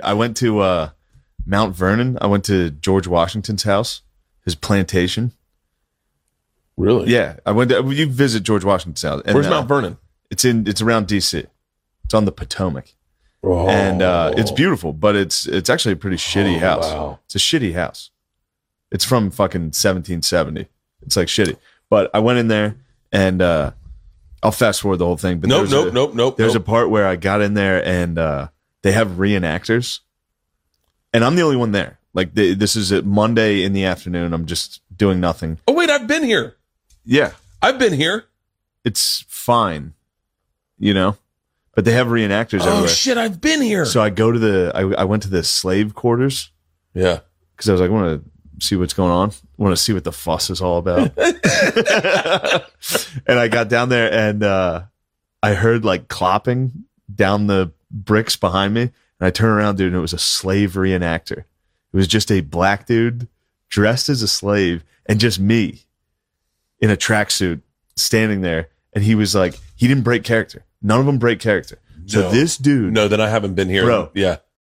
I went to Mount Vernon. I went to George Washington's house, his plantation. Really? Yeah, you visit George Washington's house. And, where's Mount Vernon? It's around DC. It's on the Potomac. Oh. And it's beautiful, but it's actually a pretty shitty house. Wow. It's a shitty house. It's from fucking 1770. It's like shitty. But I went in there and I'll fast forward the whole thing. But Nope. There's a part where I got in there and they have reenactors, and I'm the only one there. Like this is a Monday in the afternoon. I'm just doing nothing. Oh wait, I've been here. Yeah, I've been here. it's fine, but they have reenactors everywhere. Oh shit, I've been here. So I go to I went to the slave quarters. Yeah. Because I was like, I want to see what's going on. I want to see what the fuss is all about. And I got down there and I heard like clopping down the bricks behind me. And I turned around, dude, and it was a slave reenactor. It was just a black dude dressed as a slave and just me in a tracksuit standing there. And he was like, he didn't break character. None of them break character. So this dude. No, then I haven't been here. Bro. Yeah.